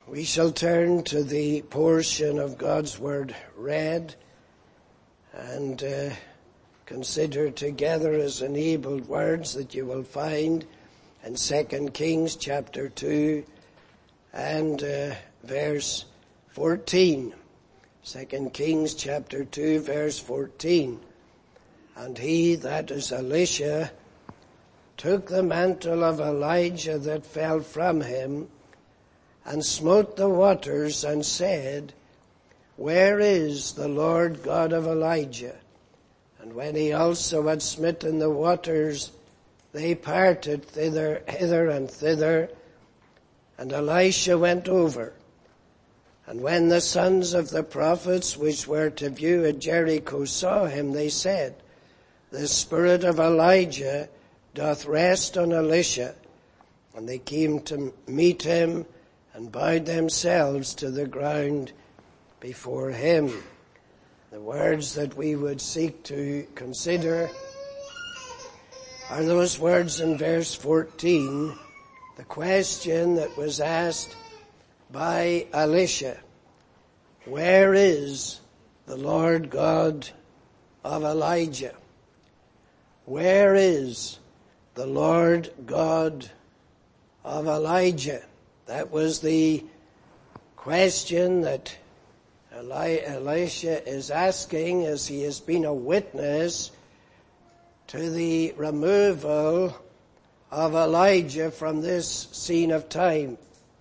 We shall turn to the portion of God's Word read and consider together as enabled words that you will find in 2 Kings chapter 2 and verse 14. 2 Kings chapter 2 verse 14. And he, that is Elisha, took the mantle of Elijah that fell from him and smote the waters and said, Where is the Lord God of Elijah? And when he also had smitten the waters, they parted hither and thither, and Elisha went over. And when the sons of the prophets which were to view at Jericho saw him, they said, The spirit of Elijah doth rest on Elisha. And they came to meet him, and bowed themselves to the ground before him. The words that we would seek to consider are those words in verse 14, the question that was asked by Elisha, Where is the Lord God of Elijah? Where is the Lord God of Elijah? That was the question that Elisha is asking as he has been a witness to the removal of Elijah from this scene of time.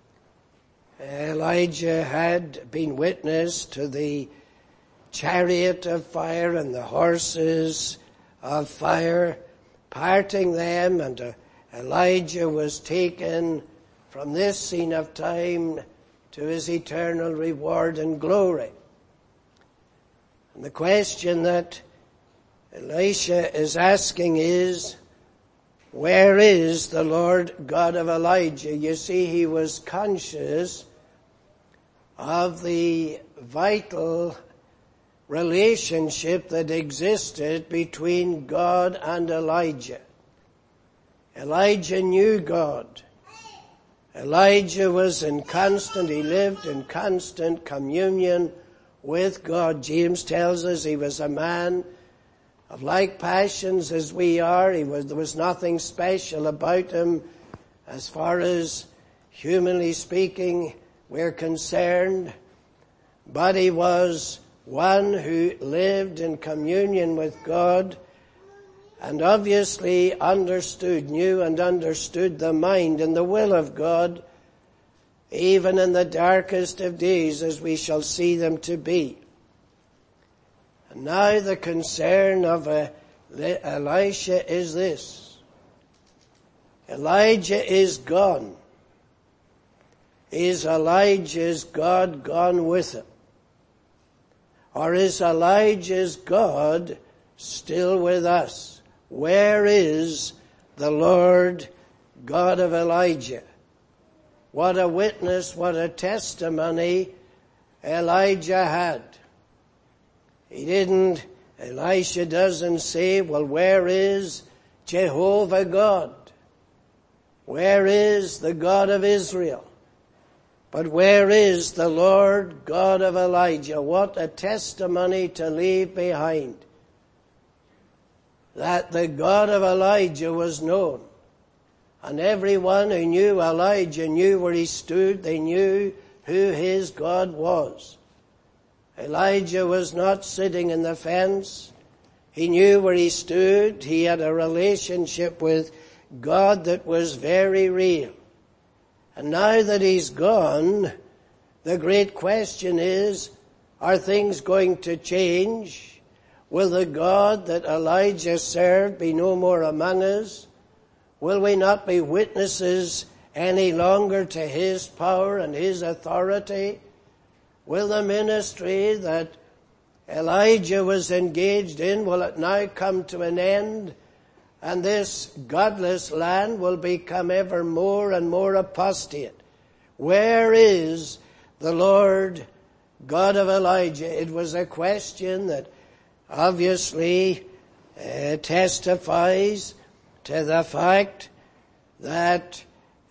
Elijah had been witness to the chariot of fire and the horses of fire, parting them, and Elijah was taken from this scene of time to his eternal reward and glory. And the question that Elisha is asking is, where is the Lord God of Elijah? You see, he was conscious of the vital relationship that existed between God and Elijah. Elijah knew God. Elijah was he lived in constant communion with God. James tells us he was a man of like passions as we are. There was nothing special about him as far as humanly speaking we're concerned. But he was one who lived in communion with God and obviously knew and understood the mind and the will of God, even in the darkest of days, as we shall see them to be. And now the concern of Elisha is this. Elijah is gone. Is Elijah's God gone with him? Or is Elijah's God still with us? Where is the Lord God of Elijah? What a witness, what a testimony Elijah had. Elisha doesn't say, well, where is Jehovah God? Where is the God of Israel? But where is the Lord God of Elijah? What a testimony to leave behind. That the God of Elijah was known. And everyone who knew Elijah knew where he stood. They knew who his God was. Elijah was not sitting in the fence. He knew where he stood. He had a relationship with God that was very real. And now that he's gone, the great question is, are things going to change? Will the God that Elijah served be no more among us? Will we not be witnesses any longer to his power and his authority? Will the ministry that Elijah was engaged in, will it now come to an end? And this godless land will become ever more and more apostate. Where is the Lord God of Elijah? It was a question that obviously testifies to the fact that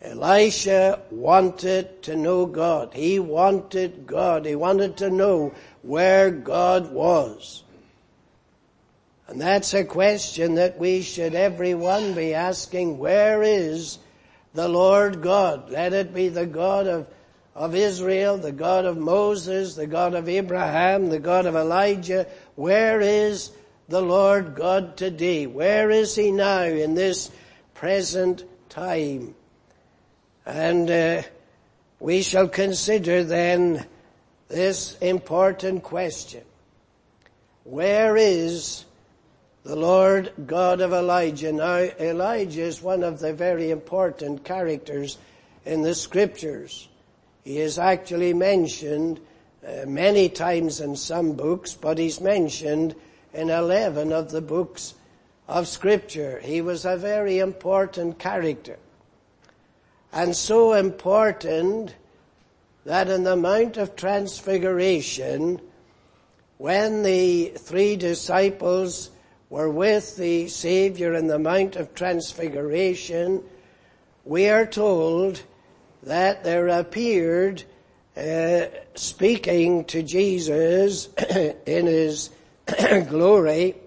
Elisha wanted to know God. He wanted God. He wanted to know where God was. And that's a question that we should everyone be asking. Where is the Lord God? Let it be the God of Israel, the God of Moses, the God of Abraham, the God of Elijah. Where is the Lord God today? Where is He now in this present time? And we shall consider then this important question. Where is the Lord God of Elijah? Now, Elijah is one of the very important characters in the Scriptures. He is actually mentioned many times in some books, but he's mentioned in 11 of the books of Scripture. He was a very important character. And so important that in the Mount of Transfiguration, when the 3 disciples were with the Savior in the Mount of Transfiguration, we are told that there appeared, speaking to Jesus in His glory,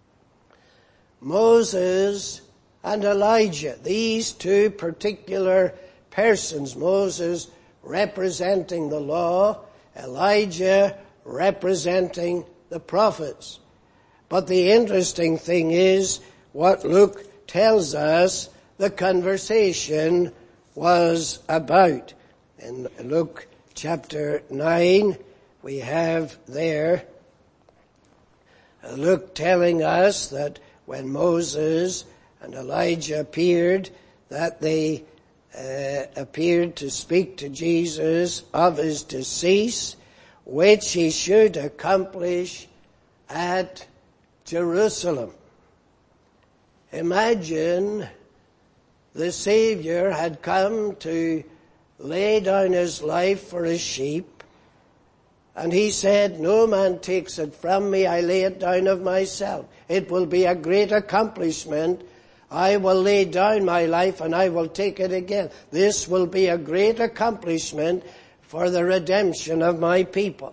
Moses and Elijah. These 2 particular persons, Moses representing the law, Elijah representing the prophets. But the interesting thing is what Luke tells us the conversation was about. In Luke chapter 9, we have there Luke telling us that when Moses and Elijah appeared, that they appeared to speak to Jesus of His decease, which He should accomplish at Jerusalem. Imagine the Savior had come to lay down His life for His sheep, and He said, "No man takes it from me, I lay it down of myself. It will be a great accomplishment. I will lay down my life and I will take it again. This will be a great accomplishment for the redemption of my people."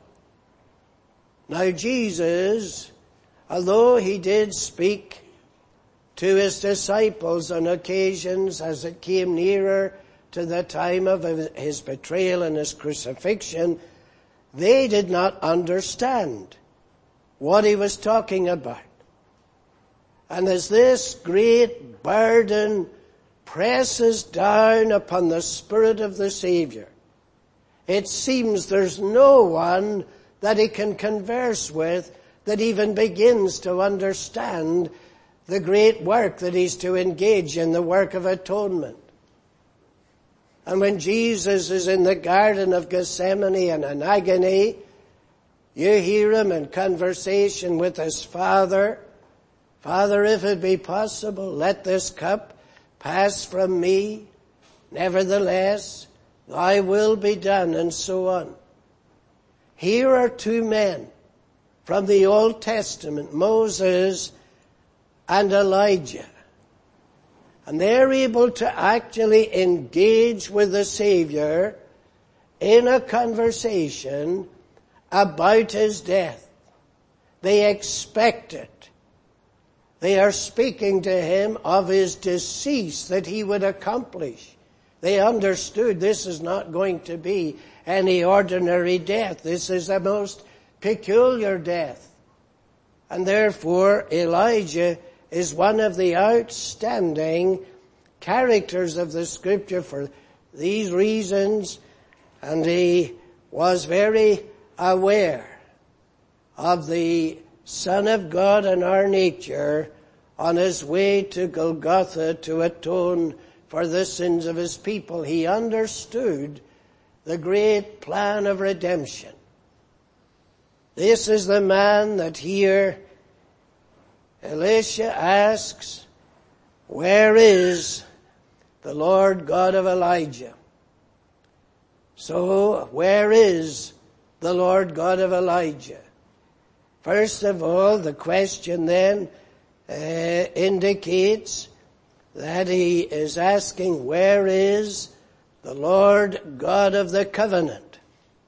Now Jesus, although He did speak to His disciples on occasions as it came nearer to the time of His betrayal and His crucifixion, they did not understand what He was talking about. And as this great burden presses down upon the Spirit of the Savior, it seems there's no one that He can converse with that even begins to understand the great work that He's to engage in, the work of atonement. And when Jesus is in the Garden of Gethsemane and in agony, you hear Him in conversation with His Father. "Father, if it be possible, let this cup pass from me. Nevertheless, Thy will be done," and so on. Here are 2 men from the Old Testament, Moses and Elijah. And they're able to actually engage with the Savior in a conversation about His death. They expect it. They are speaking to Him of His decease that He would accomplish. They understood this is not going to be any ordinary death. This is a most peculiar death. And therefore Elijah is one of the outstanding characters of the Scripture for these reasons, and he was very aware of the Son of God in our nature on His way to Golgotha to atone for the sins of His people. He understood the great plan of redemption. This is the man that here Elisha asks, where is the Lord God of Elijah? So, where is the Lord God of Elijah? First of all, the question then indicates that he is asking, where is the Lord God of the covenant.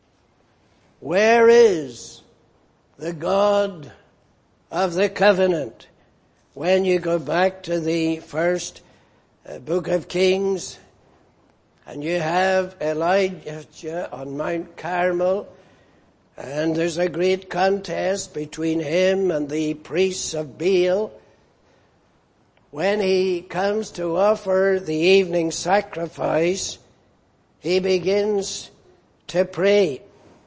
Where is the God of the covenant? When you go back to the first book of Kings, and you have Elijah on Mount Carmel, and there's a great contest between him and the priests of Baal. When he comes to offer the evening sacrifice, he begins to pray.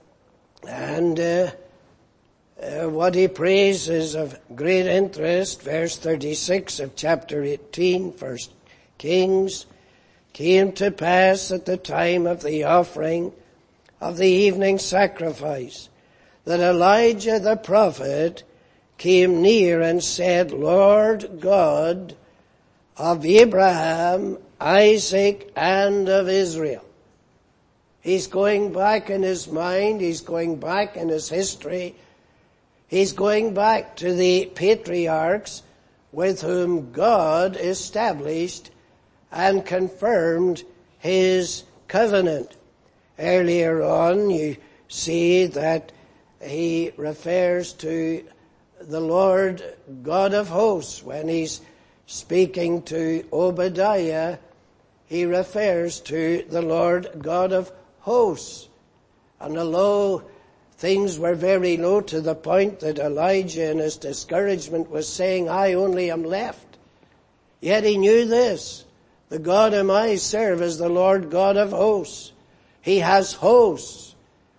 And what he prays is of great interest. Verse 36 of chapter 18, 1 Kings. Came to pass at the time of the offering of the evening sacrifice that Elijah the prophet came near and said, Lord God of Abraham, Isaac, and of Israel. He's going back in his mind, he's going back in his history, he's going back to the patriarchs with whom God established and confirmed his covenant. Earlier on, you see that he refers to the Lord God of hosts. When he's speaking to Obadiah, he refers to the Lord God of hosts. And although things were very low to the point that Elijah in his discouragement was saying, I only am left, yet he knew this. The God whom I serve is the Lord God of hosts. He has hosts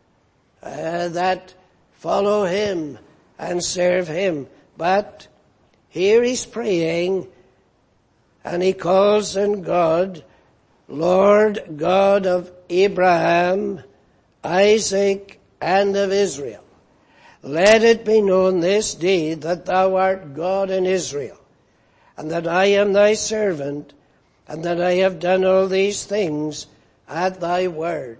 that follow him and serve him. But here he's praying and he calls on God, Lord God of Abraham, Isaac, and of Israel. Let it be known this day that thou art God in Israel, and that I am thy servant, and that I have done all these things at thy word.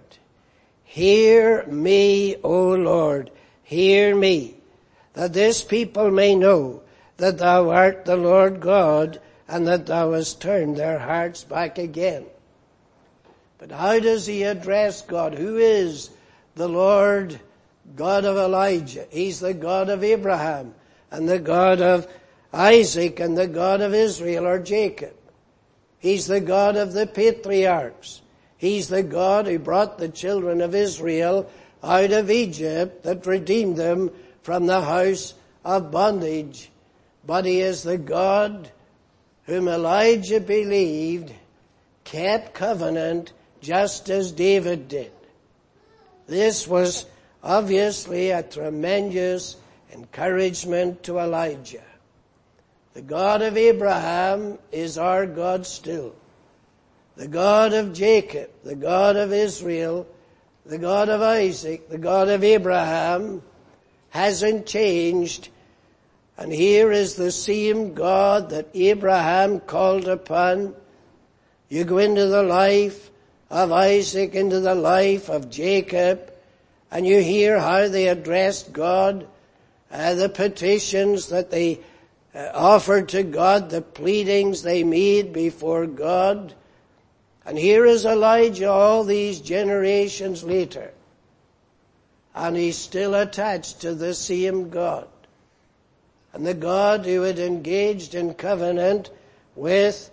Hear me, O Lord, hear me, that this people may know that thou art the Lord God, and that thou hast turned their hearts back again. But how does he address God? Who is the Lord God of Elijah? He's the God of Abraham, and the God of Isaac, and the God of Israel, or Jacob. He's the God of the patriarchs. He's the God who brought the children of Israel out of Egypt, that redeemed them from the house of bondage. But he is the God whom Elijah believed kept covenant just as David did. This was obviously a tremendous encouragement to Elijah. The God of Abraham is our God still. The God of Jacob, the God of Israel, the God of Isaac, the God of Abraham hasn't changed. And here is the same God that Abraham called upon. You go into the life of Isaac, into the life of Jacob, and you hear how they addressed God, the petitions that they offered to God, the pleadings they made before God. And here is Elijah all these generations later, and he's still attached to the same God. And the God who had engaged in covenant with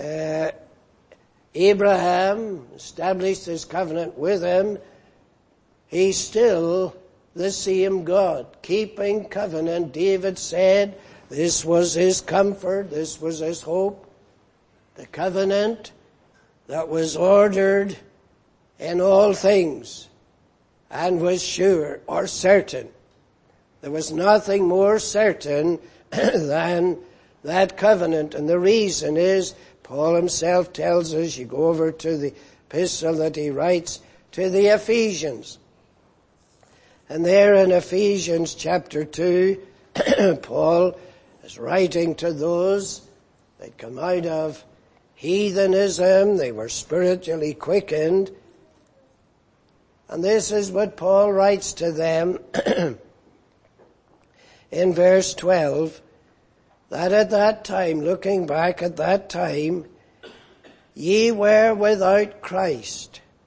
Abraham, established his covenant with him, he's still the same God, keeping covenant. David said this was his comfort, this was his hope. The covenant that was ordered in all things and was sure or certain. There was nothing more certain than that covenant. And the reason is, Paul himself tells us, you go over to the epistle that he writes to the Ephesians. And there in Ephesians chapter 2, Paul is writing to those that come out of heathenism. They were spiritually quickened. And this is what Paul writes to them in verse 12, that at that time, looking back at that time, ye were without Christ,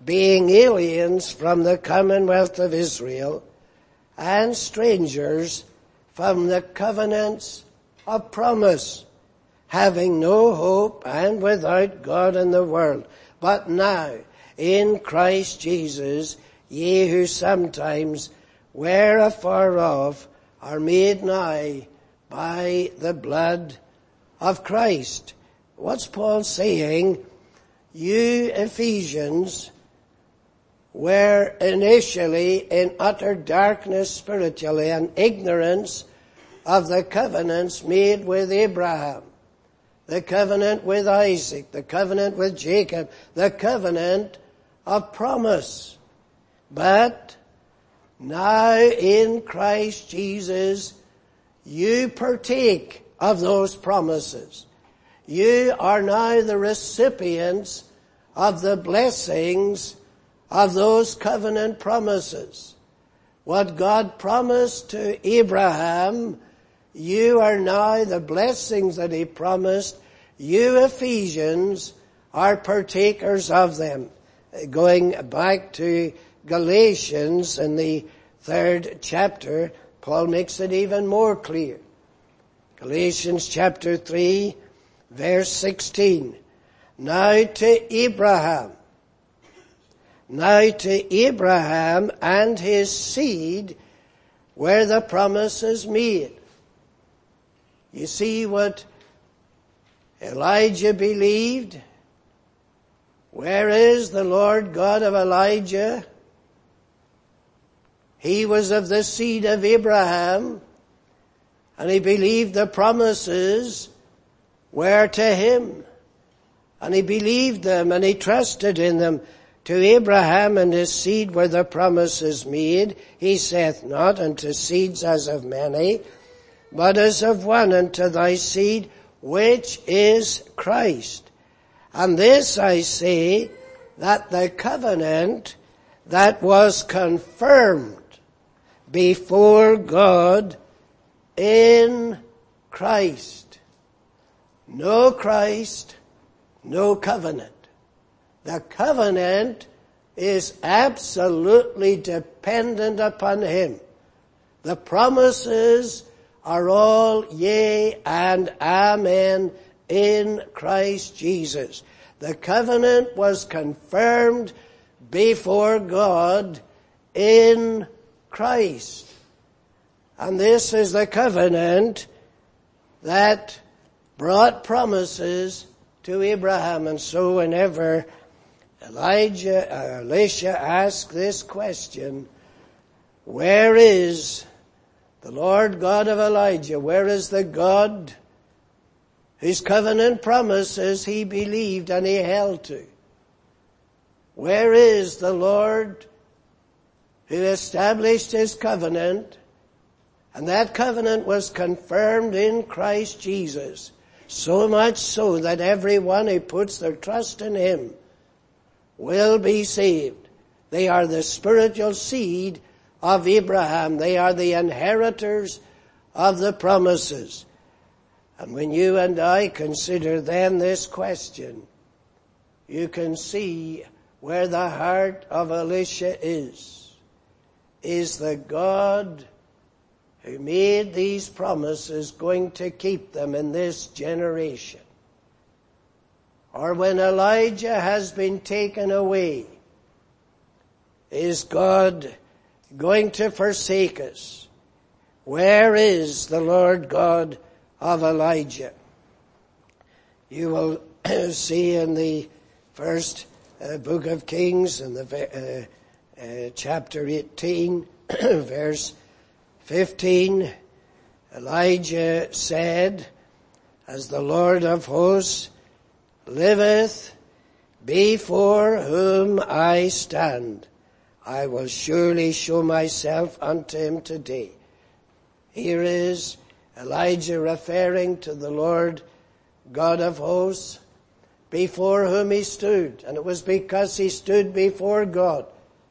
being aliens from the commonwealth of Israel and strangers from the covenants of promise, having no hope and without God in the world. But now, in Christ Jesus, ye who sometimes were afar off are made nigh by the blood of Christ. What's Paul saying? You Ephesians were initially in utter darkness spiritually and ignorance of the covenants made with Abraham, the covenant with Isaac, the covenant with Jacob, the covenant of promise. But now in Christ Jesus, you partake of those promises. You are now the recipients of the blessings of those covenant promises. What God promised to Abraham, you are now the blessings that he promised. You Ephesians are partakers of them. Going back to Galatians in the 3rd chapter, Paul makes it even more clear. Galatians chapter 3, verse 16. Now to Abraham and his seed were the promises made. You see what Elijah believed? Where is the Lord God of Elijah? He was of the seed of Abraham, and he believed the promises were to him. And he believed them and he trusted in them. To Abraham and his seed were the promises made. He saith not unto seeds as of many, but as of one, unto thy seed, which is Christ. And this I say, that the covenant that was confirmed before God in Christ. No Christ, no covenant. The covenant is absolutely dependent upon him. The promises are all yea and amen in Christ Jesus. The covenant was confirmed before God in Christ. And this is the covenant that brought promises to Abraham. And so whenever Elisha asked this question, where is the Lord God of Elijah? Where is the God whose covenant promises he believed and he held to? Where is the Lord who established his covenant, and that covenant was confirmed in Christ Jesus, so much so that everyone who puts their trust in him will be saved? They are the spiritual seed of Abraham. They are the inheritors of the promises. And when you and I consider then this question, you can see where the heart of Elisha is. Is the God who made these promises going to keep them in this generation? Or when Elijah has been taken away, is God going to forsake us? Where is the Lord God of Elijah? You will see in the first book of Kings, in the chapter 18, verse 15, Elijah said, as the Lord of hosts liveth, before whom I stand, I will surely show myself unto him today. Here is Elijah referring to the Lord God of hosts, before whom he stood. And it was because he stood before God.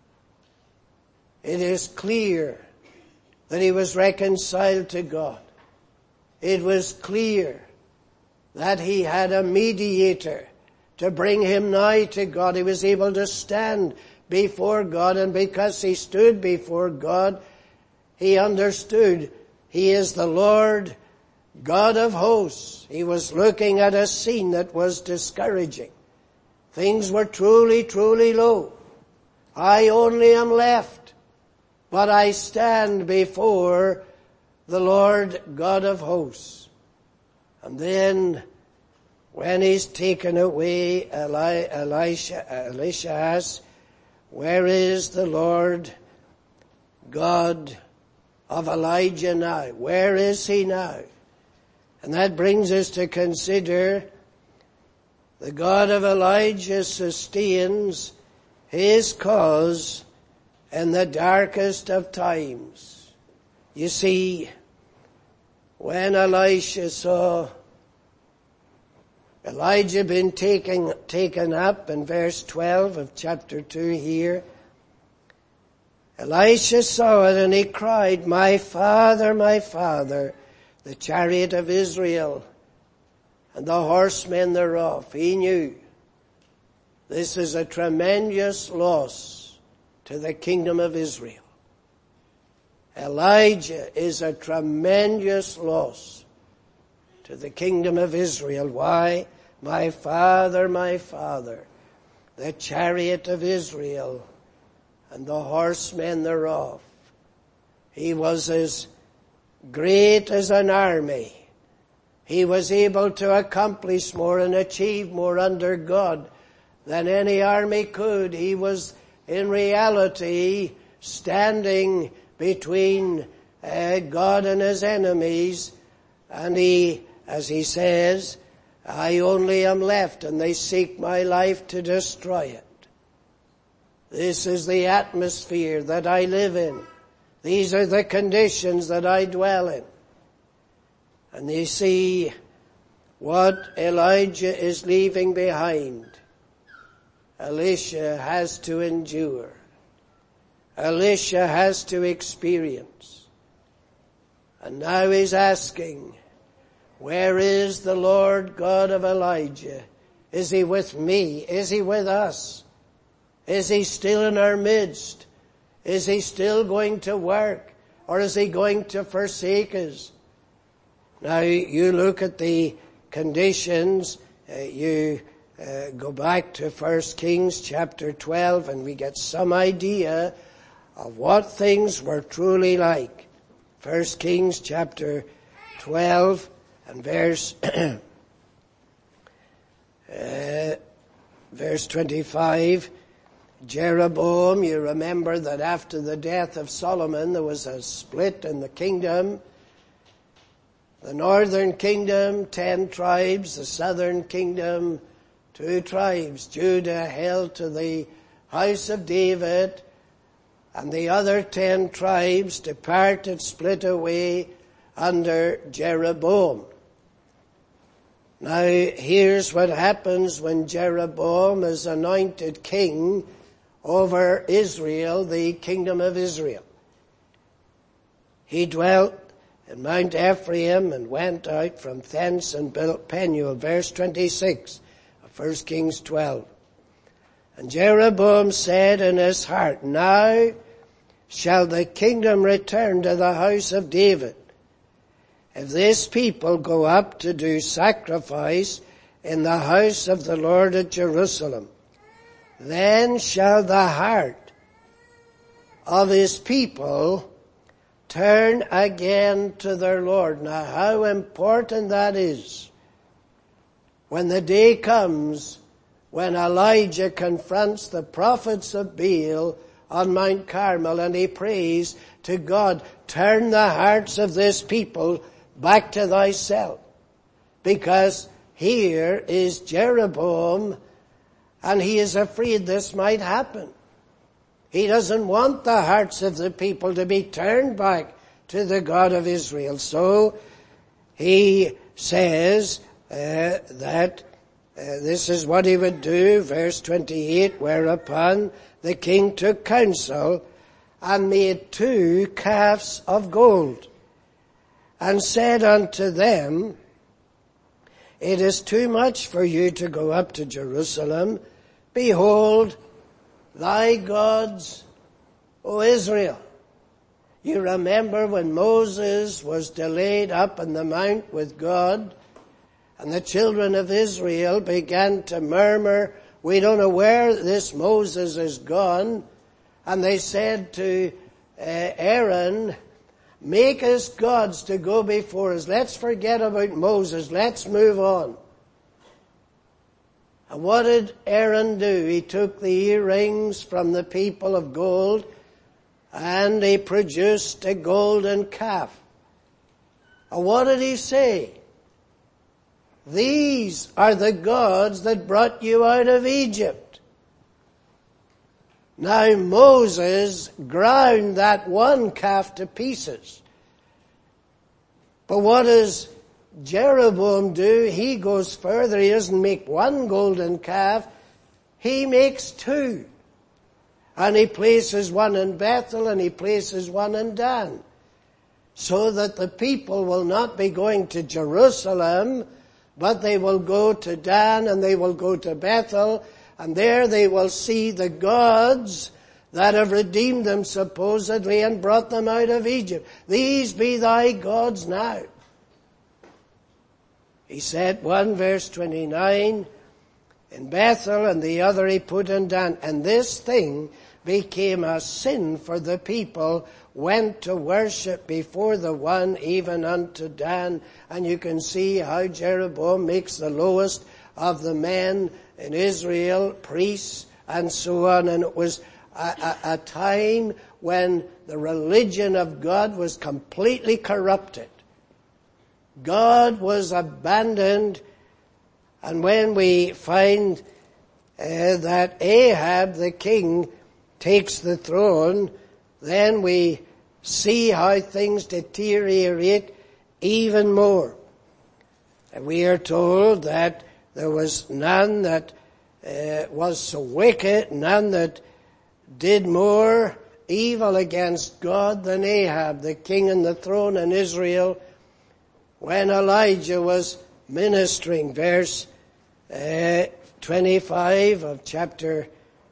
It is clear that he was reconciled to God. It was clear that he had a mediator to bring him nigh to God. He was able to stand before God, and because he stood before God, he understood he is the Lord God of hosts. He was looking at a scene that was discouraging. Things were truly, truly low. I only am left, but I stand before the Lord God of hosts. And then when he's taken away, Elisha asks, where is the Lord God of Elijah now? Where is he now? And that brings us to consider the God of Elijah sustains his cause in the darkest of times. You see, when Elisha saw Elijah been taken up in verse 12 of chapter 2 here, Elisha saw it and he cried, my father, the chariot of Israel and the horsemen thereof. He knew this is a tremendous loss to the kingdom of Israel. Elijah is a tremendous loss to the kingdom of Israel. Why? My father, the chariot of Israel and the horsemen thereof. He was as great as an army. He was able to accomplish more and achieve more under God than any army could. He was in reality standing between God and his enemies, and he, as he says, I only am left and they seek my life to destroy it. This is the atmosphere that I live in. These are the conditions that I dwell in. And you see what Elijah is leaving behind. Elisha has to endure. Elisha has to experience. And now he's asking, where is the Lord God of Elijah? Is he with me? Is he with us? Is he still in our midst? Is he still going to work? Or is he going to forsake us? Now you look at the conditions, you go back to 1 Kings chapter 12 and we get some idea of what things were truly like. 1 Kings chapter 12 and verse 25, Jeroboam, you remember that after the death of Solomon there was a split in the kingdom. The northern kingdom, 10 tribes, the southern kingdom, 2 tribes. Judah held to the house of David, and the other 10 tribes departed, split away under Jeroboam. Now, here's what happens when Jeroboam is anointed king over Israel, the kingdom of Israel. He dwelt in Mount Ephraim and went out from thence and built Penuel. Verse 26 of 1 Kings 12. And Jeroboam said in his heart, now shall the kingdom return to the house of David. If this people go up to do sacrifice in the house of the Lord at Jerusalem, then shall the heart of his people turn again to their Lord. Now how important that is. When the day comes when Elijah confronts the prophets of Baal on Mount Carmel and he prays to God, turn the hearts of this people back to thyself. Because here is Jeroboam and he is afraid this might happen. He doesn't want the hearts of the people to be turned back to the God of Israel. So he says that this is what he would do. Verse 28, whereupon the king took counsel and made 2 calves of gold and said unto them, it is too much for you to go up to Jerusalem. Behold, thy gods, O Israel. You remember when Moses was delayed up on the mount with God, and the children of Israel began to murmur, we don't know where this Moses is gone. And they said to Aaron, make us gods to go before us. Let's forget about Moses. Let's move on. And what did Aaron do? He took the earrings from the people of gold and he produced a golden calf. And what did he say? These are the gods that brought you out of Egypt. Now Moses ground that one calf to pieces. But what does Jeroboam do? He goes further. He doesn't make one golden calf. He makes two. And he places one in Bethel and he places one in Dan. So that the people will not be going to Jerusalem, but they will go to Dan and they will go to Bethel, and there they will see the gods that have redeemed them supposedly and brought them out of Egypt. These be thy gods now. He said, 1 verse 29, in Bethel, and the other he put in Dan. And this thing became a sin, for the people went to worship before the one, even unto Dan. And you can see how Jeroboam makes the lowest of the men in Israel priests and so on. And it was a time when the religion of God was completely corrupted. God was abandoned. And when we find that Ahab the king takes the throne, then we see how things deteriorate even more. And we are told that there was none that was so wicked, none that did more evil against God than Ahab, the king on the throne in Israel, when Elijah was ministering. Verse 25 of chapter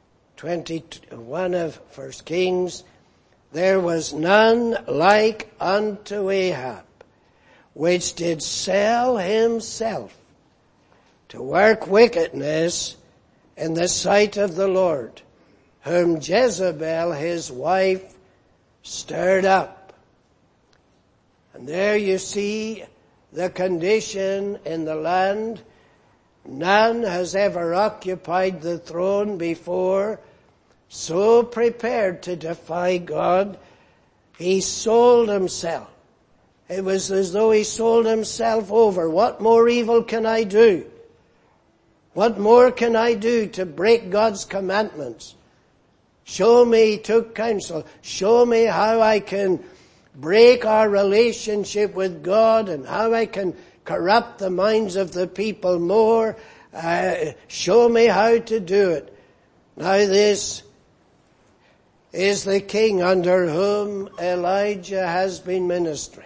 21 of 1 Kings, there was none like unto Ahab, which did sell himself to work wickedness in the sight of the Lord, whom Jezebel his wife stirred up. And there you see the condition in the land. None has ever occupied the throne before, so prepared to defy God. He sold himself. It was as though he sold himself over. What more evil can I do? What more can I do to break God's commandments? Show me, he took counsel. Show me how I can break our relationship with God and how I can corrupt the minds of the people more. Show me how to do it. Now this is the king under whom Elijah has been ministering.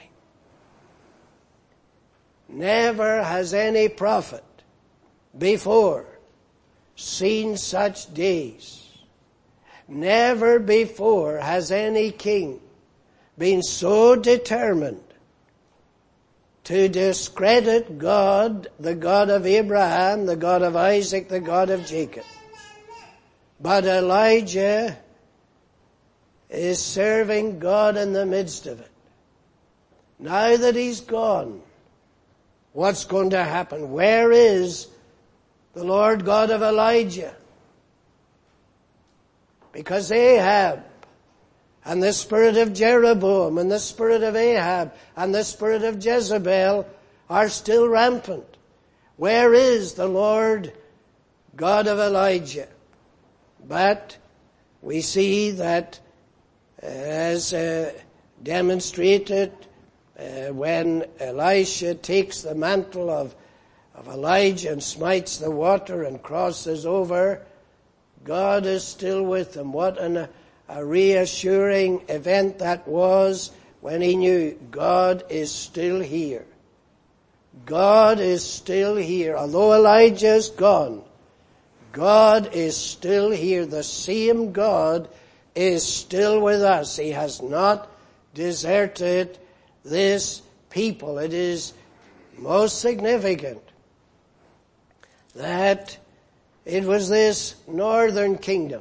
Never has any prophet before seen such days. Never before has any king been so determined to discredit God, the God of Abraham, the God of Isaac, the God of Jacob. But Elijah is serving God in the midst of it. Now that he's gone, what's going to happen? Where is the Lord God of Elijah? Because Ahab and the spirit of Jeroboam and the spirit of Ahab and the spirit of Jezebel are still rampant. Where is the Lord God of Elijah? But we see that as demonstrated when Elisha takes the mantle of Elijah and smites the water and crosses over, God is still with him. What a reassuring event that was when he knew God is still here. God is still here. Although Elijah is gone, God is still here. The same God is still with us. He has not deserted this people. It is most significant that it was this northern kingdom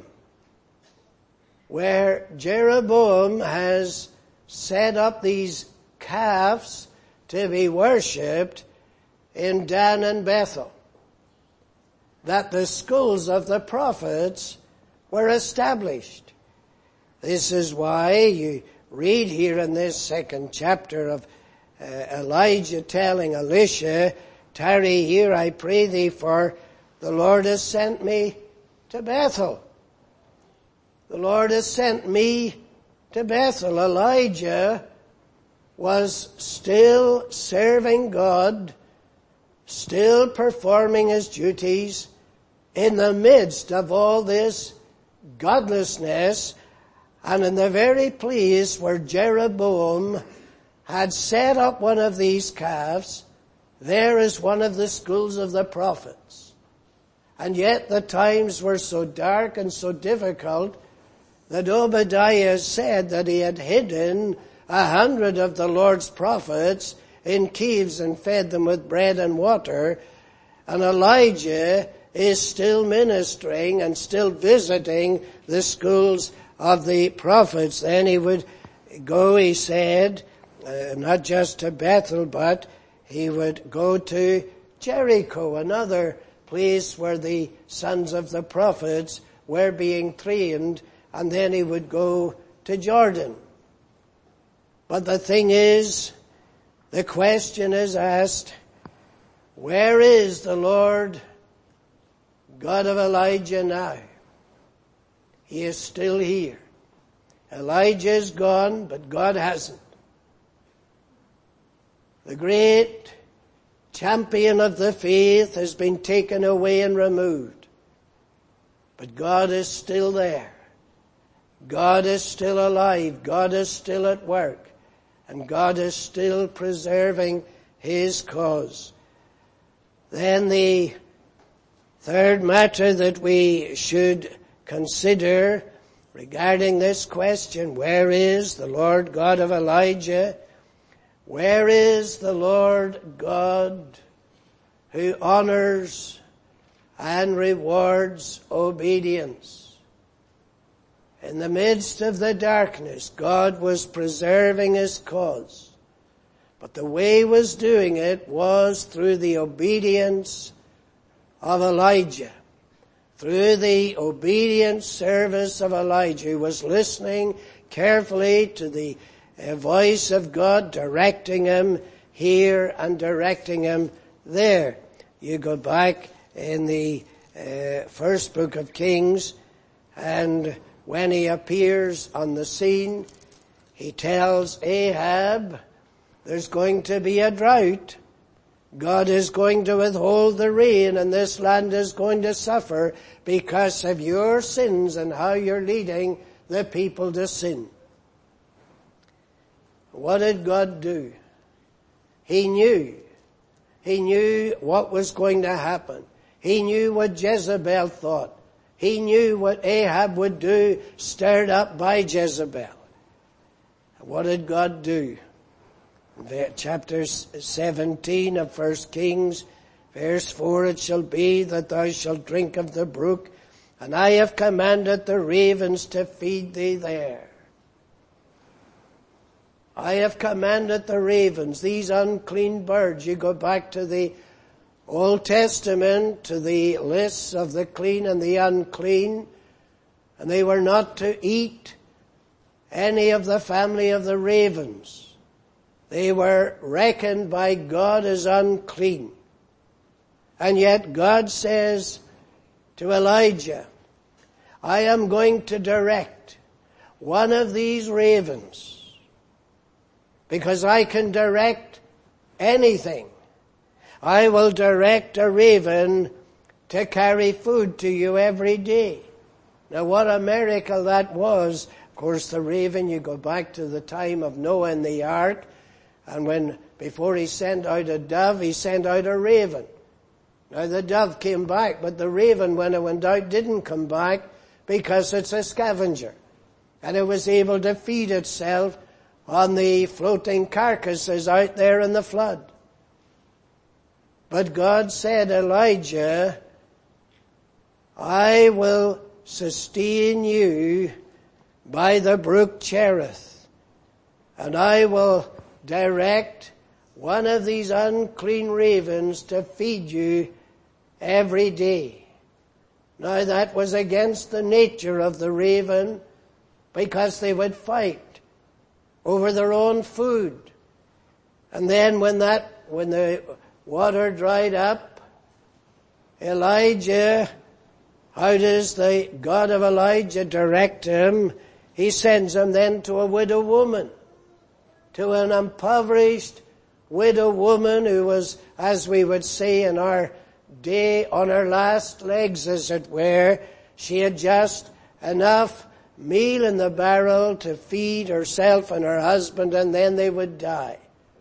where Jeroboam has set up these calves to be worshipped in Dan and Bethel, that the schools of the prophets were established. This is why you read here in this second chapter of Elijah telling Elisha, "Tarry here, I pray thee, for the Lord has sent me to Bethel." The Lord has sent me to Bethel. Elijah was still serving God, still performing his duties in the midst of all this godlessness, and in the very place where Jeroboam had set up one of these calves, there is one of the schools of the prophets. And yet the times were so dark and so difficult that Obadiah said that he had hidden 100 of the Lord's prophets in caves and fed them with bread and water. And Elijah is still ministering and still visiting the schools of the prophets. Then he would go, he said, not just to Bethel, but he would go to Jericho, another place where the sons of the prophets were being trained, and then he would go to Jordan. But the thing is, the question is asked, where is the Lord God of Elijah now? He is still here. Elijah is gone, but God hasn't. The great champion of the faith has been taken away and removed. But God is still there. God is still alive. God is still at work. And God is still preserving his cause. Then the third matter that we should consider regarding this question, where is the Lord God of Elijah? Where is the Lord God who honors and rewards obedience? In the midst of the darkness, God was preserving his cause. But the way he was doing it was through the obedience of Elijah. Through the obedient service of Elijah, who was listening carefully to the voice of God, directing him here and directing him there. You go back in the first book of Kings, and when he appears on the scene, he tells Ahab, there's going to be a drought. God is going to withhold the rain, and this land is going to suffer because of your sins and how you're leading the people to sin. What did God do? He knew. He knew what was going to happen. He knew what Jezebel thought. He knew what Ahab would do, stirred up by Jezebel. What did God do? Chapter 17 of 1 Kings, verse 4, it shall be that thou shalt drink of the brook, and I have commanded the ravens to feed thee there. I have commanded the ravens, these unclean birds. You go back to the Old Testament, to the lists of the clean and the unclean, and they were not to eat any of the family of the ravens. They were reckoned by God as unclean. And yet God says to Elijah, I am going to direct one of these ravens, because I can direct anything. I will direct a raven to carry food to you every day. Now what a miracle that was. Of course the raven, you go back to the time of Noah and the ark, And before he sent out a dove, he sent out a raven. Now the dove came back, but the raven, when it went out, didn't come back because it's a scavenger. And it was able to feed itself on the floating carcasses out there in the flood. But God said, Elijah, I will sustain you by the brook Cherith, and I will direct one of these unclean ravens to feed you every day. Now that was against the nature of the raven, because they would fight over their own food. And then when the water dried up, Elijah, how does the God of Elijah direct him? He sends him then to a widow woman, to an impoverished widow woman who was, as we would say in our day, on her last legs, as it were. She had just enough meal in the barrel to feed herself and her husband, and then they would die.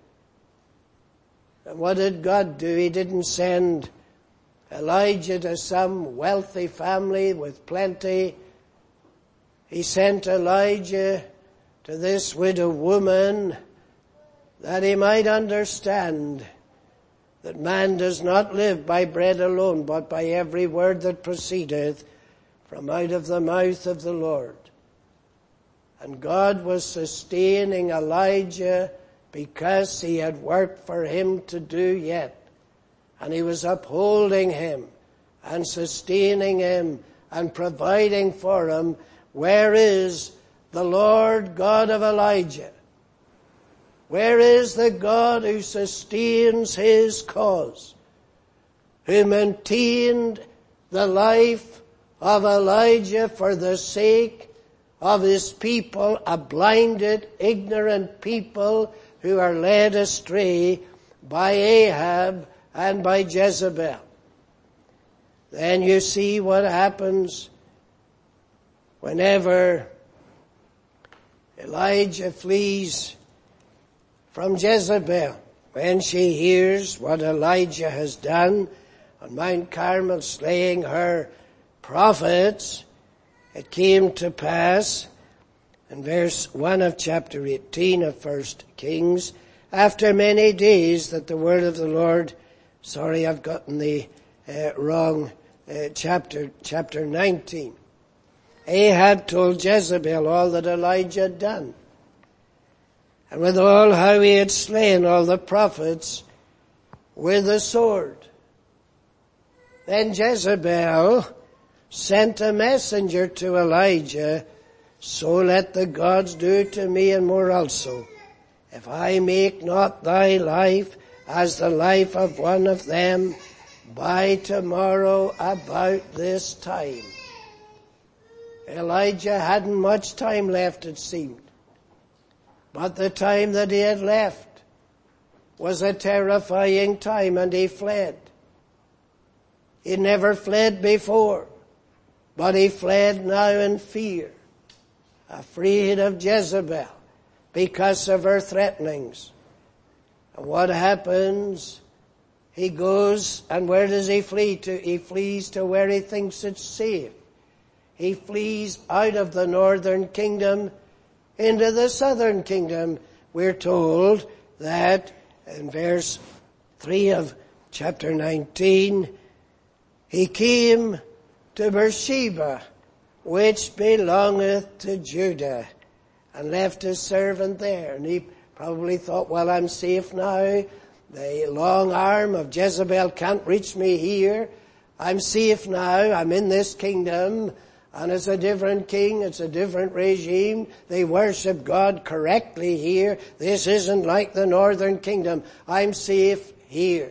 And what did God do? He didn't send Elijah to some wealthy family with plenty. He sent Elijah to this widow woman that he might understand that man does not live by bread alone, but by every word that proceedeth from out of the mouth of the Lord. And God was sustaining Elijah because he had work for him to do yet. And he was upholding him and sustaining him and providing for him. Where is the Lord God of Elijah? Where is the God who sustains his cause, who maintained the life of Elijah for the sake of his people, a blinded, ignorant people who are led astray by Ahab and by Jezebel? Then you see what happens whenever Elijah flees from Jezebel. When she hears what Elijah has done on Mount Carmel, slaying her prophets, it came to pass in verse 1 of chapter 18 of 1 Kings, after many days that the word of the Lord, sorry, I've gotten the wrong chapter 19. Ahab told Jezebel all that Elijah had done, and with all how he had slain all the prophets with the sword. Then Jezebel sent a messenger to Elijah, so let the gods do to me and more also, if I make not thy life as the life of one of them by tomorrow about this time. Elijah hadn't much time left, it seemed. But the time that he had left was a terrifying time, and he fled. He never fled before, but he fled now in fear, afraid of Jezebel because of her threatenings. And what happens? He goes, and where does he flee to? He flees to where he thinks it's safe. He flees out of the northern kingdom into the southern kingdom. We're told that in verse 3 of chapter 19, he came to Beersheba, which belongeth to Judah, and left his servant there. And he probably thought, well, I'm safe now. The long arm of Jezebel can't reach me here. I'm safe now. I'm in this kingdom. And it's a different king. It's a different regime. They worship God correctly here. This isn't like the northern kingdom. I'm safe here.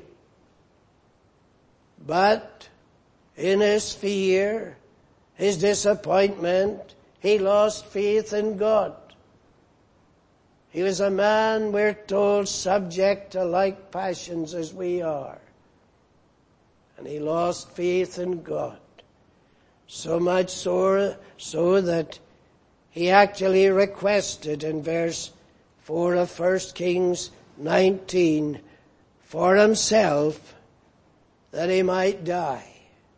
But in his fear, his disappointment, he lost faith in God. He was a man, we're told, subject to like passions as we are. And he lost faith in God. So much so that he actually requested in verse 4 of 1 Kings 19, for himself, that he might die.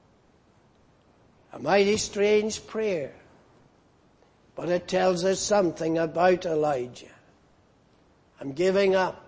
A mighty strange prayer, but it tells us something about Elijah. I'm giving up.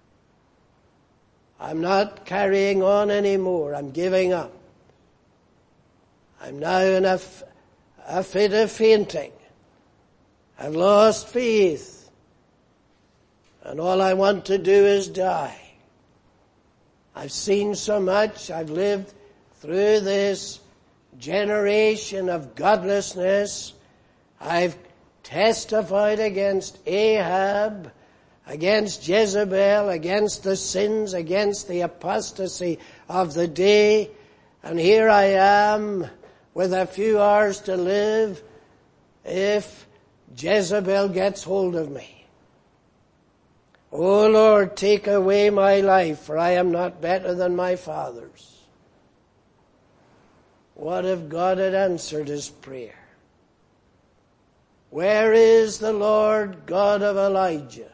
I'm not carrying on anymore. I'm giving up. I'm now in a fit of fainting. I've lost faith. And all I want to do is die. I've seen so much. I've lived through this generation of godlessness. I've testified against Ahab, against Jezebel, against the sins, against the apostasy of the day. And here I am with a few hours to live if Jezebel gets hold of me. O Lord, take away my life, for I am not better than my fathers. What if God had answered his prayer? Where is the Lord God of Elijah?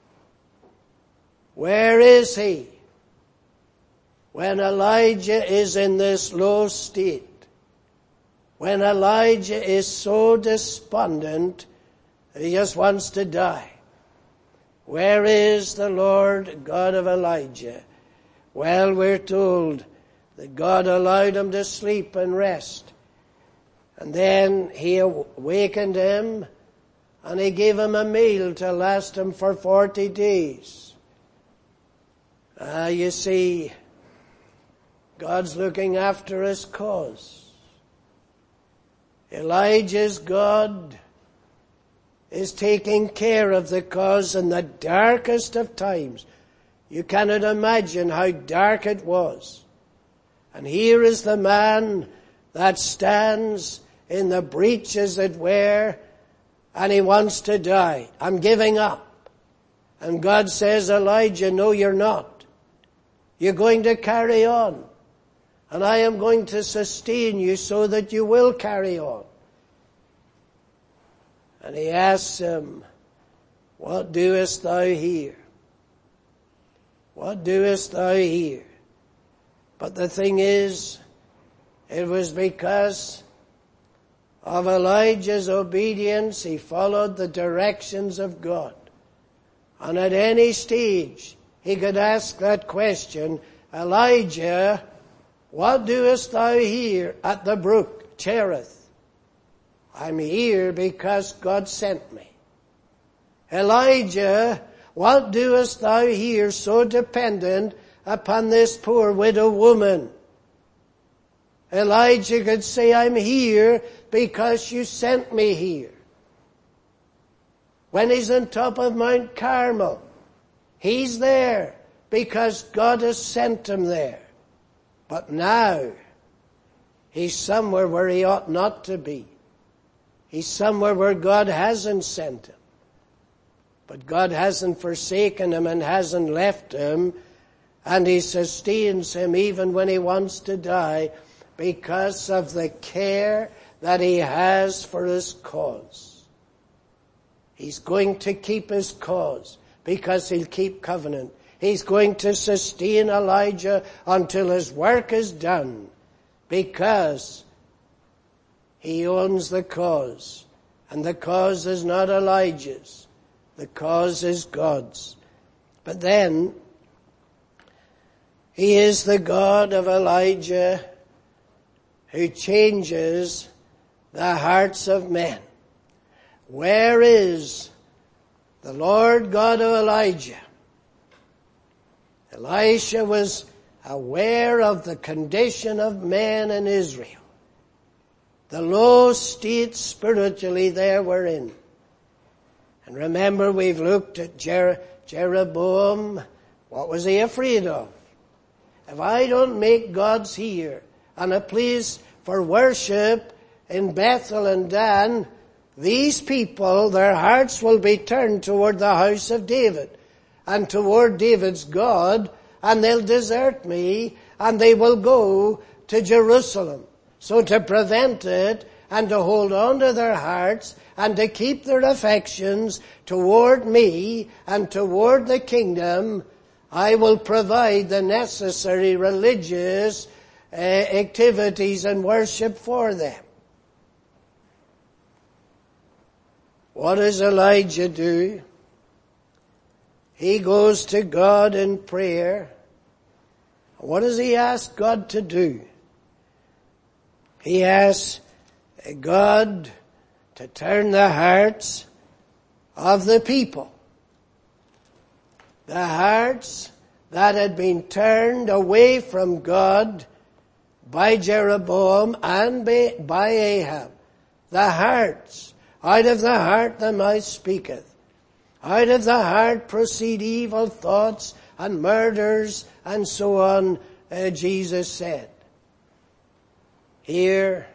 Where is he when Elijah is in this low state? When Elijah is so despondent that he just wants to die? Where is the Lord God of Elijah? Well, we're told that God allowed him to sleep and rest. And then he awakened him and he gave him a meal to last him for 40 days. You see, God's looking after his cause. Elijah's God is taking care of the cause in the darkest of times. You cannot imagine how dark it was. And here is the man that stands in the breach, as it were, and he wants to die. I'm giving up. And God says, Elijah, no, you're not. You're going to carry on. And I am going to sustain you so that you will carry on. And he asks him, what doest thou here? What doest thou here? But the thing is, it was because of Elijah's obedience. He followed the directions of God. And at any stage, he could ask that question, Elijah, what doest thou here at the brook Cherith? I'm here because God sent me. Elijah, what doest thou here so dependent upon this poor widow woman? Elijah could say, I'm here because you sent me here. When he's on top of Mount Carmel, he's there because God has sent him there. But now, he's somewhere where he ought not to be. He's somewhere where God hasn't sent him. But God hasn't forsaken him and hasn't left him. And he sustains him even when he wants to die because of the care that he has for his cause. He's going to keep his cause because he'll keep covenant. He's going to sustain Elijah until his work is done because he owns the cause. And the cause is not Elijah's. The cause is God's. But then, he is the God of Elijah who changes the hearts of men. Where is the Lord God of Elijah? Elisha was aware of the condition of men in Israel. The low state spiritually they were in. And remember, we've looked at Jeroboam. What was he afraid of? If I don't make God's here and a place for worship in Bethel and Dan, these people, their hearts will be turned toward the house of David and toward David's God, and they'll desert me and they will go to Jerusalem. So to prevent it and to hold on to their hearts and to keep their affections toward me and toward the kingdom, I will provide the necessary religious activities and worship for them. What does Elijah do? He goes to God in prayer. What does he ask God to do? He asks God to turn the hearts of the people. The hearts that had been turned away from God by Jeroboam and by Ahab. The hearts. Out of the heart the mouth speaketh. Out of the heart proceed evil thoughts and murders and so on, Jesus said. Here,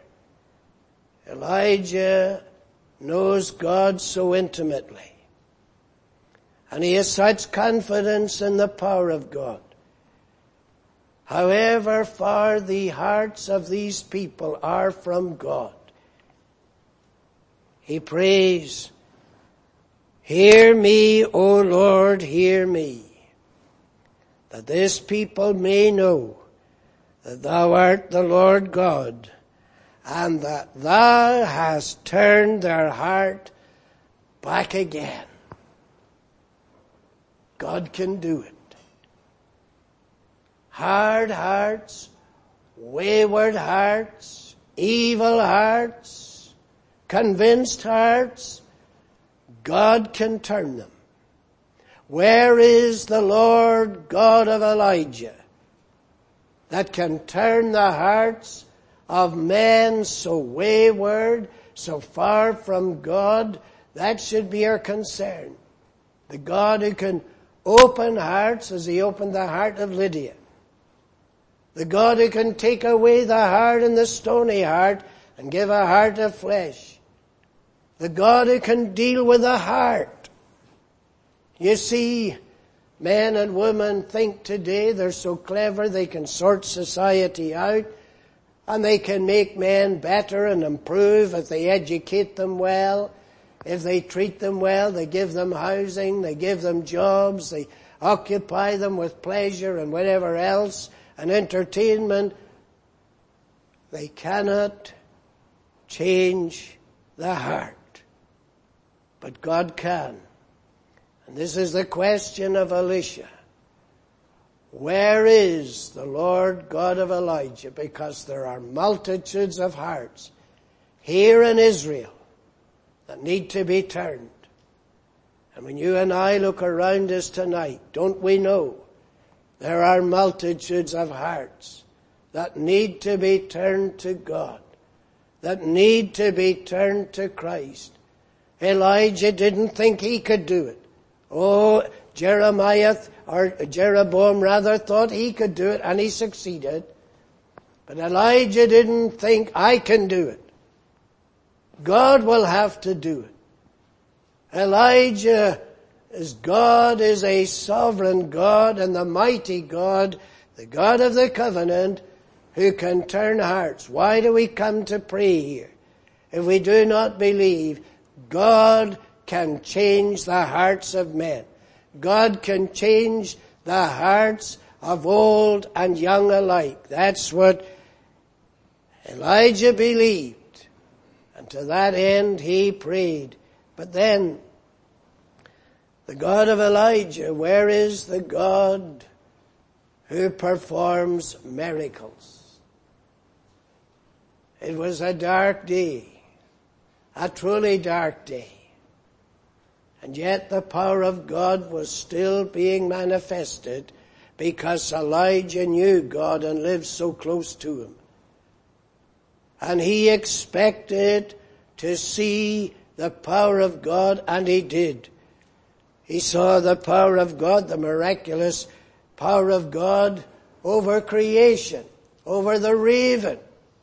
Elijah knows God so intimately. And he has such confidence in the power of God. However far the hearts of these people are from God, he prays, "Hear me, O Lord, hear me, that this people may know that thou art the Lord God, and that thou hast turned their heart back again." God can do it. Hard hearts, wayward hearts, evil hearts, convinced hearts, God can turn them. Where is the Lord God of Elijah that can turn the hearts of men so wayward, so far from God? That should be our concern. The God who can open hearts as he opened the heart of Lydia. The God who can take away the hard and the stony heart and give a heart of flesh. The God who can deal with the heart. You see, men and women think today they're so clever they can sort society out and they can make men better and improve if they educate them well. If they treat them well, they give them housing, they give them jobs, they occupy them with pleasure and whatever else, and entertainment. They cannot change the heart. But God can. And this is the question of Elisha. Where is the Lord God of Elijah? Because there are multitudes of hearts here in Israel that need to be turned. And when you and I look around us tonight, don't we know there are multitudes of hearts that need to be turned to God, that need to be turned to Christ. Elijah didn't think he could do it. Oh, Jeroboam rather thought he could do it, and he succeeded. But Elijah didn't think, I can do it. God will have to do it. Elijah's God is a sovereign God and the mighty God, the God of the covenant, who can turn hearts. Why do we come to pray here? If we do not believe God can change the hearts of men. God can change the hearts of old and young alike. That's what Elijah believed. And to that end he prayed. But then, the God of Elijah, where is the God who performs miracles? It was a dark day, a truly dark day. And yet the power of God was still being manifested because Elijah knew God and lived so close to him. And he expected to see the power of God, and he did. He saw the power of God, the miraculous power of God over creation, over the raven.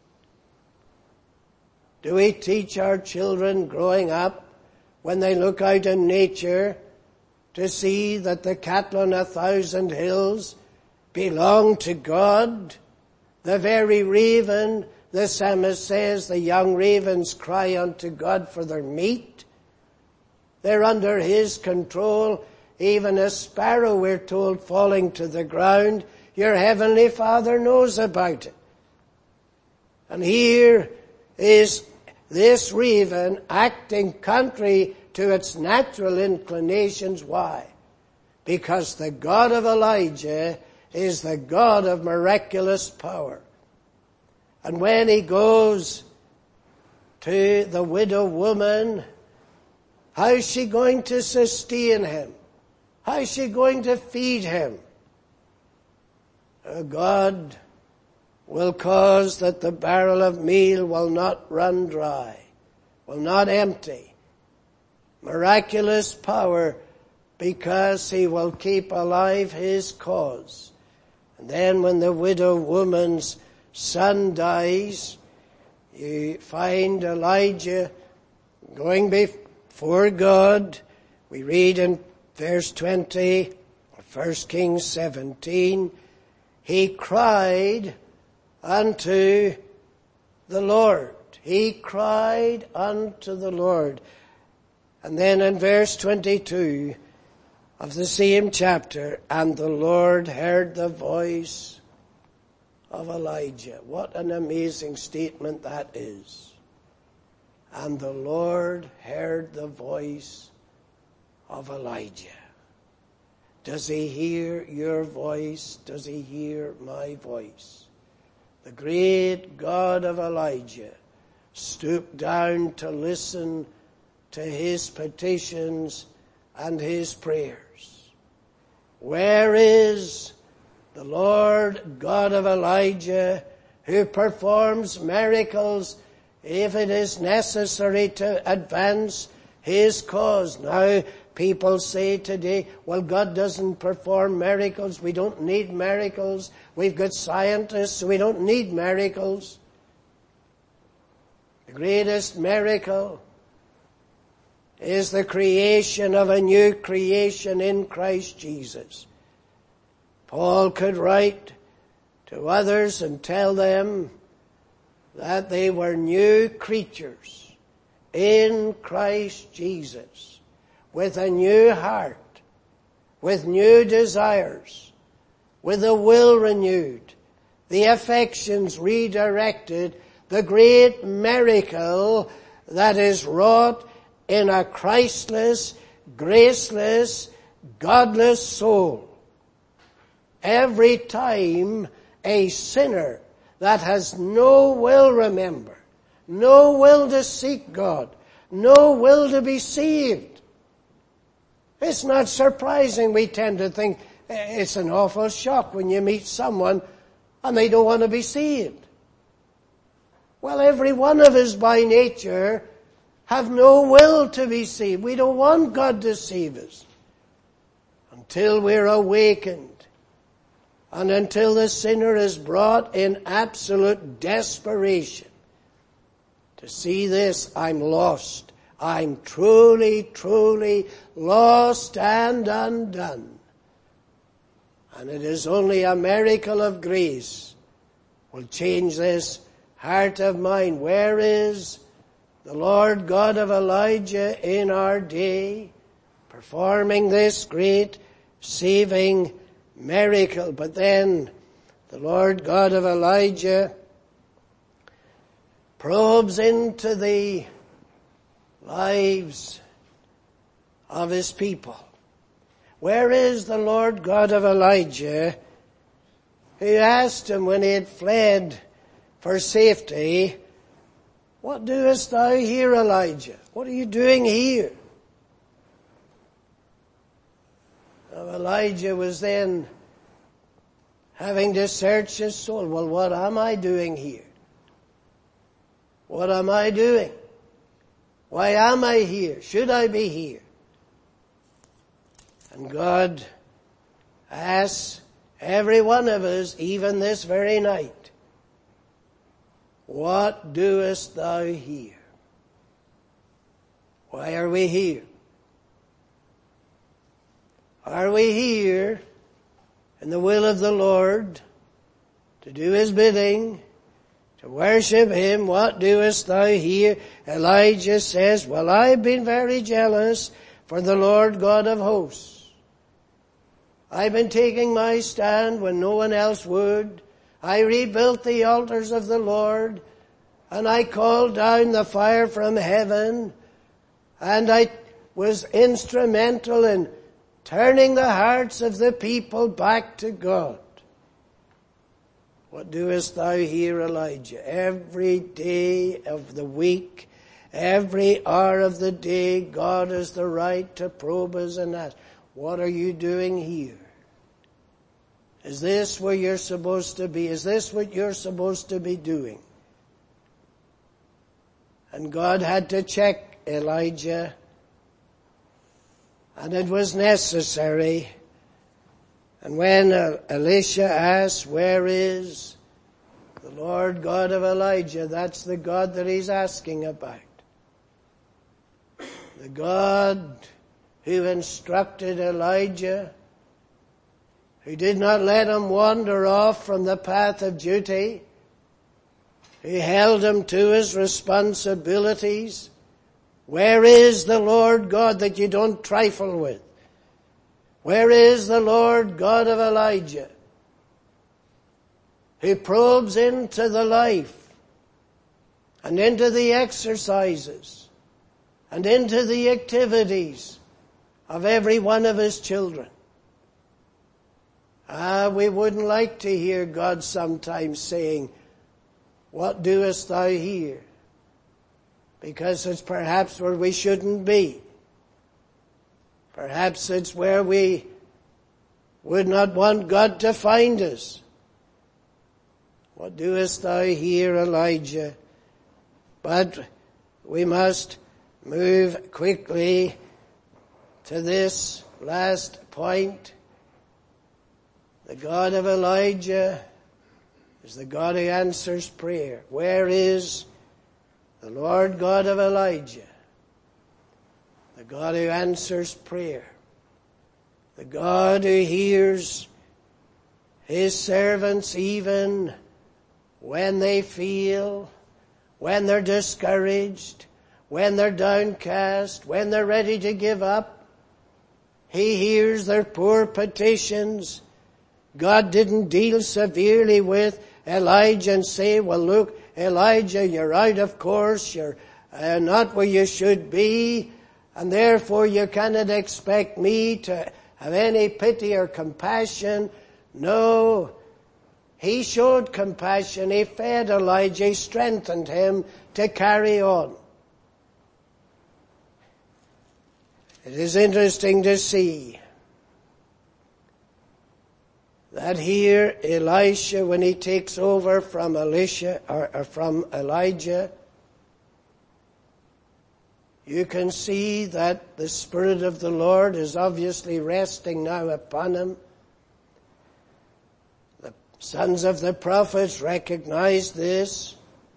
Do we teach our children growing up, when they look out in nature, to see that the cattle on 1,000 hills belong to God? The very raven, the psalmist says, the young ravens cry unto God for their meat. They're under his control. even a sparrow, we're told, falling to the ground, your heavenly Father knows about it. And here is this raven acting contrary to its natural inclinations. Why? Because the God of Elijah is the God of miraculous power. And when he goes to the widow woman, how is she going to sustain him? How is she going to feed him? God will cause that the barrel of meal will not run dry, will not empty. Miraculous power, because he will keep alive his cause. And then when the widow woman's son dies, you find Elijah going before God. We read in verse 20 of 1 Kings 17, he cried unto the Lord. He cried unto the Lord. And then in verse 22 of the same chapter, and the Lord heard the voice of Elijah. What an amazing statement that is. And the Lord heard the voice of Elijah. Does he hear your voice? Does he hear my voice? The great God of Elijah stooped down to listen to his petitions and his prayers. Where is the Lord God of Elijah, who performs miracles if it is necessary to advance his cause? Now, people say today, well, God doesn't perform miracles. We don't need miracles. We've got scientists, so we don't need miracles. The greatest miracle is the creation of a new creation in Christ Jesus. Paul could write to others and tell them that they were new creatures in Christ Jesus, with a new heart, with new desires, with a will renewed, the affections redirected, the great miracle that is wrought in a Christless, graceless, godless soul. Every time a sinner that has no will, remember, no will to seek God, no will to be saved. It's not surprising. We tend to think it's an awful shock when you meet someone and they don't want to be saved. Well, every one of us by nature have no will to be saved. We don't want God to save us until we're awakened and until the sinner is brought in absolute desperation to see this: I'm lost. I'm truly, truly lost and undone. And it is only a miracle of grace will change this heart of mine. Where is the Lord God of Elijah in our day, performing this great saving miracle? But then the Lord God of Elijah probes into the lives of his people. Where is the Lord God of Elijah, who asked him when he had fled for safety, what doest thou here, Elijah? What are you doing here? Now, Elijah was then having to search his soul. Well, what am I doing here? What am I doing? Why am I here? Should I be here? And God asks every one of us, even this very night, what doest thou here? Why are we here? Are we here in the will of the Lord to do his bidding, to worship him? What doest thou here? Elijah says, well, I've been very jealous for the Lord God of hosts. I've been taking my stand when no one else would. I rebuilt the altars of the Lord, and I called down the fire from heaven, and I was instrumental in turning the hearts of the people back to God. What doest thou here, Elijah? Every day of the week, every hour of the day, God has the right to probe us and ask, what are you doing here? Is this where you're supposed to be? Is this what you're supposed to be doing? And God had to check Elijah, and it was necessary. And when Elisha asked, where is the Lord God of Elijah? That's the God that he's asking about. The God who instructed Elijah, who did not let him wander off from the path of duty, who held him to his responsibilities. Where is the Lord God that you don't trifle with? Where is the Lord God of Elijah, who probes into the life and into the exercises and into the activities of every one of his children? We wouldn't like to hear God sometimes saying, what doest thou here? Because it's perhaps where we shouldn't be. Perhaps it's where we would not want God to find us. What doest thou here, Elijah? But we must move quickly to this last point. The God of Elijah is the God who answers prayer. Where is the Lord God of Elijah? The God who answers prayer. The God who hears his servants even when they feel, when they're discouraged, when they're downcast, when they're ready to give up. He hears their poor petitions. God didn't deal severely with Elijah and say, well, look, Elijah, you're out of course. You're not where you should be. And therefore you cannot expect me to have any pity or compassion. No. He showed compassion. He fed Elijah. He strengthened him to carry on. It is interesting to see that here Elisha, when he takes over from from Elijah, you can see that the Spirit of the Lord is obviously resting now upon him. The sons of the prophets recognized this,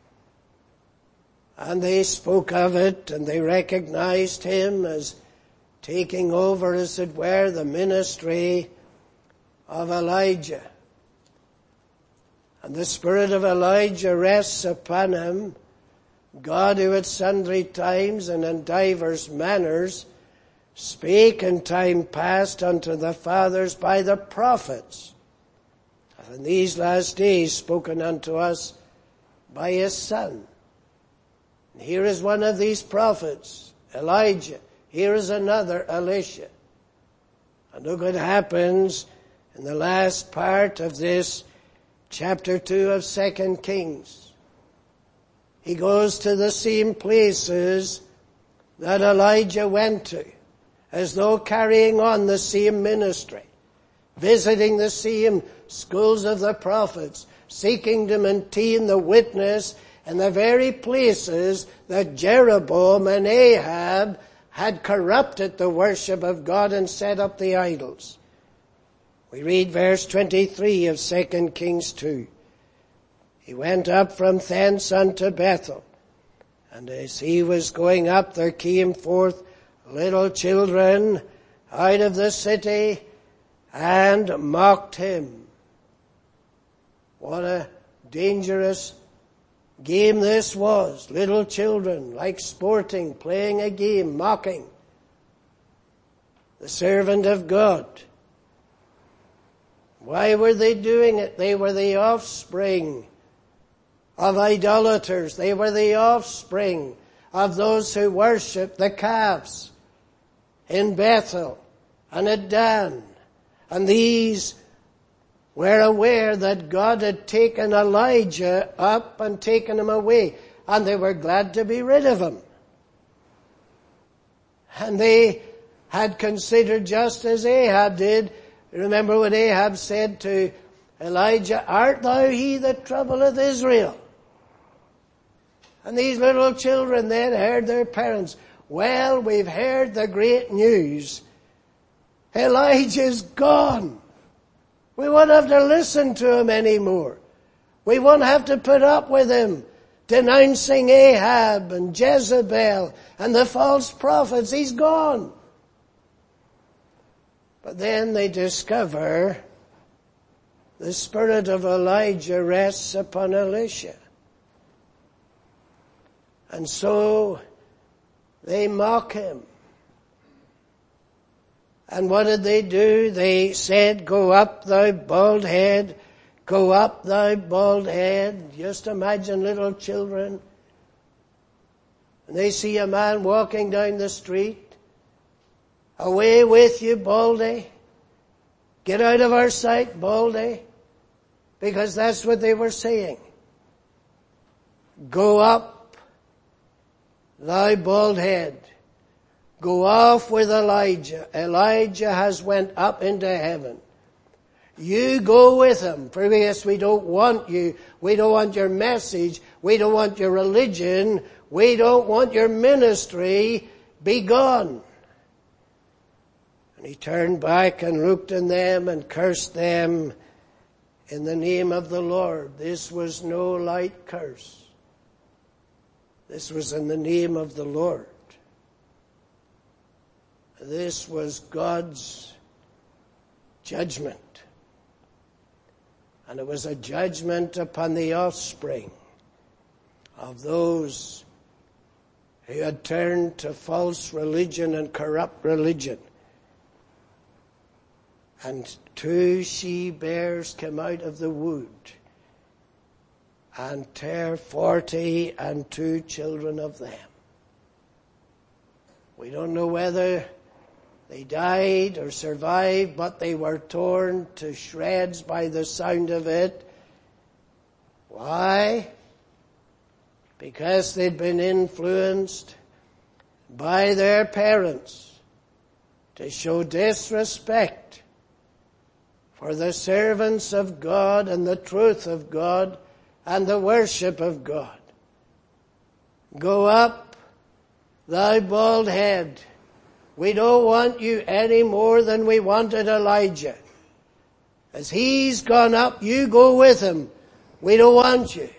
and they spoke of it, and they recognized him as taking over, as it were, the ministry of Elijah. And the Spirit of Elijah rests upon him. God, who at sundry times and in divers manners spake in time past unto the fathers by the prophets, hath in these last days spoken unto us by his Son. And here is one of these prophets, Elijah. Here is another, Elisha. And look what happens in the last part of this chapter 2 of 2 Kings. He goes to the same places that Elijah went to, as though carrying on the same ministry, visiting the same schools of the prophets, seeking to maintain the witness in the very places that Jeroboam and Ahab had corrupted the worship of God and set up the idols. We read verse 23 of 2 Kings 2. He went up from thence unto Bethel, and as he was going up, there came forth little children out of the city and mocked him. What a dangerous game this was. Little children, like sporting, playing a game, mocking the servant of God. Why were they doing it? They were the offspring of idolaters. They were the offspring of those who worshipped the calves in Bethel and at Dan. And these were aware that God had taken Elijah up and taken him away. And they were glad to be rid of him. And they had considered just as Ahab did. Remember what Ahab said to Elijah, "Art thou he that troubleth Israel?" And these little children then heard their parents, "Well, we've heard the great news. Elijah's gone. We won't have to listen to him anymore. We won't have to put up with him denouncing Ahab and Jezebel and the false prophets. He's gone." But then they discover the spirit of Elijah rests upon Elisha. And so they mock him. And what did they do? They said, "Go up, thou bald head. Go up, thou bald head." Just imagine little children. And they see a man walking down the street. "Away with you, Baldy. Get out of our sight, Baldy." Because that's what they were saying. "Go up, thou bald head. Go off with Elijah. Elijah has went up into heaven. You go with him, for yes, we don't want you. We don't want your message. We don't want your religion. We don't want your ministry. Be gone." And he turned back and looked on them and cursed them in the name of the Lord. This was no light curse. This was in the name of the Lord. This was God's judgment. And it was a judgment upon the offspring of those who had turned to false religion and corrupt religion. And 2 she-bears came out of the wood and bare 40 and 2 children of them. We don't know whether they died or survived, but they were torn to shreds by the sound of it. Why? Because they'd been influenced by their parents to show disrespect for the servants of God and the truth of God and the worship of God. Go up, thou bald head. We don't want you any more than we wanted Elijah. As he's gone up, you go with him. We don't want you.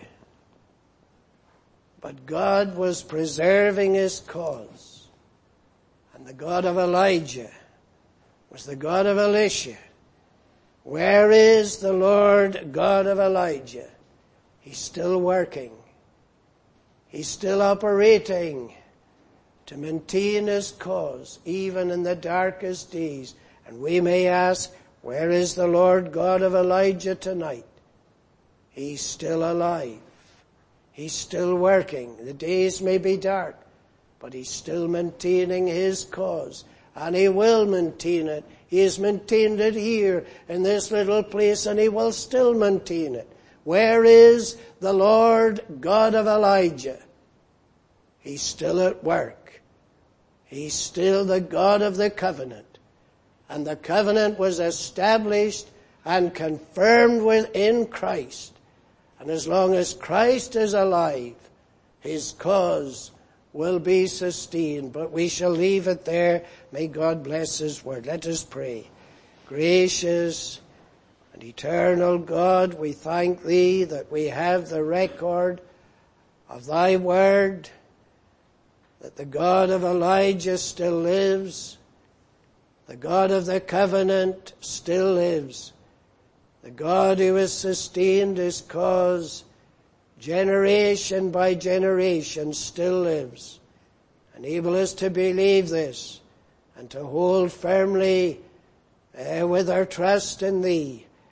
But God was preserving his cause. And the God of Elijah was the God of Elisha. Where is the Lord God of Elijah? He's still working. He's still operating to maintain his cause, even in the darkest days. And we may ask, where is the Lord God of Elijah tonight? He's still alive. He's still working. The days may be dark, but he's still maintaining his cause. And he will maintain it. He has maintained it here in this little place, and he will still maintain it. Where is the Lord God of Elijah? He's still at work. He's still the God of the covenant. And the covenant was established and confirmed within Christ. And as long as Christ is alive, his cause will be sustained. But we shall leave it there. May God bless his word. Let us pray. Gracious and eternal God, we thank thee that we have the record of thy word, that the God of Elijah still lives, the God of the covenant still lives, the God who has sustained his cause generation by generation still lives. Enable us to believe this and to hold firmly with our trust in thee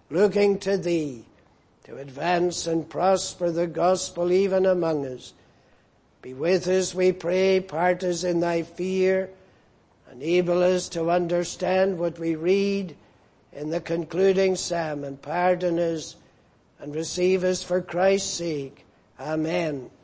looking to thee to advance and prosper the gospel even among us. Be with us, we pray, part us in thy fear, enable us to understand what we read in the concluding psalm, and pardon us and receive us for Christ's sake. Amen.